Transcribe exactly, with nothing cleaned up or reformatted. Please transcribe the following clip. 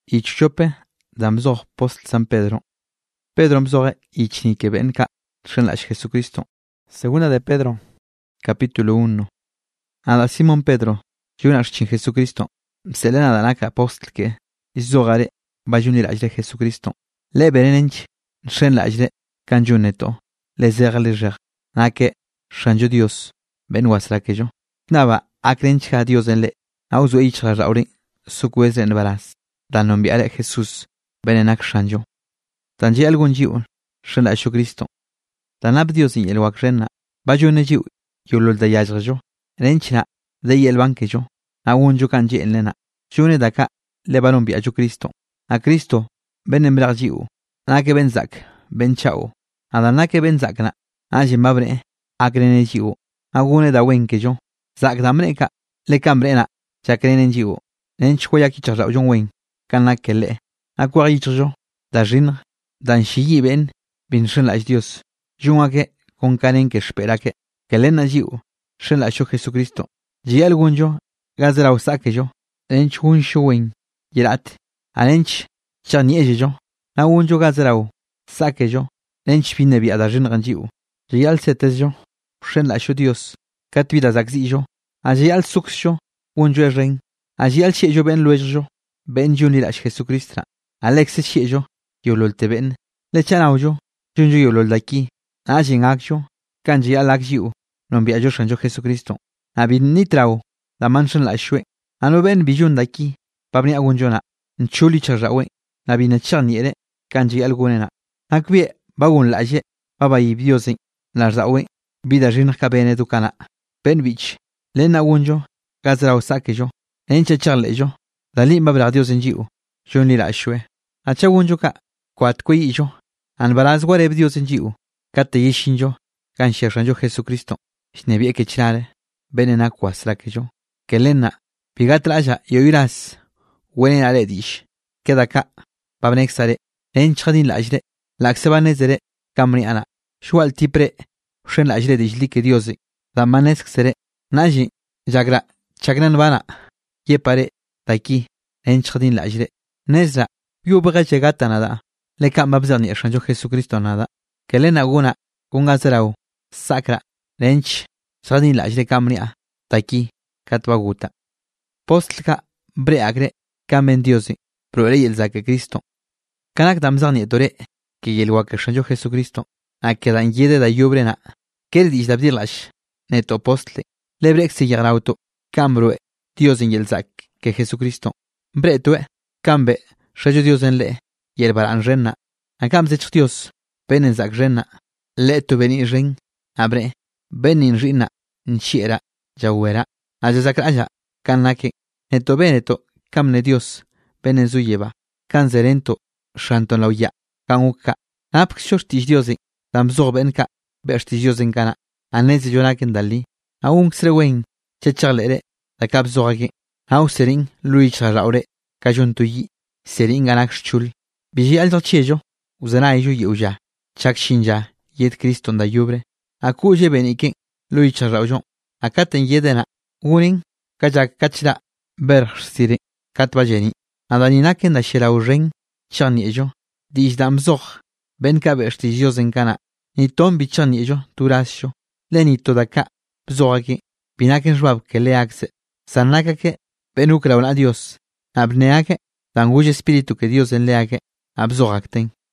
ichchope dan bzoj postl San Pedro. Pedro bzoje ichni que benka shenlash Jesucristo. Segunda de Pedro, capítulo uno. Ada Simón Pedro, yunash chin Jesucristo. Selena danaka postl que izogare bayunilajre Jesucristo. Le berenench shenlajre kanjuneto. Le zerlejer. Nake shanjo Dios. Ben wasra que yo. Nava akrencha Dios en le. Auzo ichra rauri. Sukwez en baras. Dan nombiare Jesús. Benenak shanjo. Tanji algun jiu. Shenlash Cristo. Tanab Dios y el wakrena. Bayune jiu. Yulul da yajrajo. Renchna. De y el banquejo. Aún yo kanji en lena. June daka. Le balon biajo Cristo. A Cristo. Ben embrar jiu. Nake ben zak. Ben chao. Adanake ben zakna. Aje mabre. Akrene jiu. Agune da wenke yo. Zak damreka. Le cambrena. Chakrenen jiu. Nench koyaki charra jon wen. Kanake le. Akwa yichjo. Da jin. Dan shiyi ben. Bin shenlash Dios. Jungake. Con karen que espera que. Que lena jiu. Shenlash Jesucristo. Ji algun yo. Gazra usake yo. Nench un shuwen. Yerat. Anench. Chanie yo. Agun yo gazrao. Sake yo. Nench pine bi adajin ranjiu. Ji al setes yo. Shenlash Dios. Katwida zakzi yo. Aji al sux yo. Un yo ren. Aji al che yo ben luej yo. Ben junilash Jesucristo. Alex che yo. Yolol te ben. Le chanao yo. Junjo yolol daki. Aji ngak yo. Kanji al akjiu. Non bia yo shanjo Jesucristo. Abin nitrao. La mansion la shwe. Ano ben bijun daki. Pabni agunjona. Nchuli charrawe. Nabina charniere. Kanji algunena. Akwie bagun la je. Baba y Diosin. La rawe. Vida rinka bene dukana. Ben bich. Lena agunjo. Gazrao sake yo. Enche charle yo. Dali babra Dios en jiu. Jun li la shwe. Acha agunjo ka. Kwat kwe yo. An baraz wareb Dios en jiu. Kate yishin yo. Kan sherran yo Jesucristo. Shnebie que chilare. Benena kwasra que yo. Que lena. Pigatraya y oirás. Wenen aledish. Queda ka. Pabnexare. Enchadin la ajre. La xebanezere. Camriana. Shual tipre. Shen la ajre dijli que Diosi. Da manesk sere. Naji. Jagra. Chagran vana. Ye pare. Taiki. Enchadin la ajre. Nezra. Yo baga llegata nada. Le camabzani eshanjo Jesucristo nada. Que lena guna. Gungazerao. Sacra. Lench. Sadin la ajre camria. Taiki. Katwaguta. Postlka. Breagre. Kamen Diosi. Prorey el zake Cristo. Kanak damzani dore. Que yelwa que shanjo Jesucristo. A que dan yede da yubrena. Kerdish dabdilash. Neto postle. Lebrexi yagrauto. Cambrue. Dios en el zak. Que Jesucristo. Bretue. Cambe. Shayo Dios en le. Yerbaran renna. Akam zech Dios. Benen zak renna. Le tu beni ren. Abre. Benin rina. Nchiera. Jawera. Ajazakraya. Kanake. Neto beneto. Kamne Dios. Benen zuyeva. Kanzerento. Shanton lauya. Kanuka. Apk shortish Diosi. Damzor benka. Bertish Diosen kana. Anezi jonaken dali. Aung srewen. Checharlere. La kapzorage. Au sering. Luich raure. Kajuntuyi. Sering anak chul. Biji alto chejo. Uzana ejo yuja. Chak shinja. Yed Kriston da yubre. Akuje benike. Luich raujon. Akaten yedena. Uning. Kajak kachra. Ber sire. Katbajeni. Adaninaken da shirauren. Chani ejo. Dish damzor. Benka bertish Diosen kana. Ni tom bichani ejo. Turasho. Lenito daka. Bzorage. Pinaken rwab que le axe. Sanaka que. Benukra un adios. Abneake. Tanguye espíritu que Dios en leake. Abzoracten.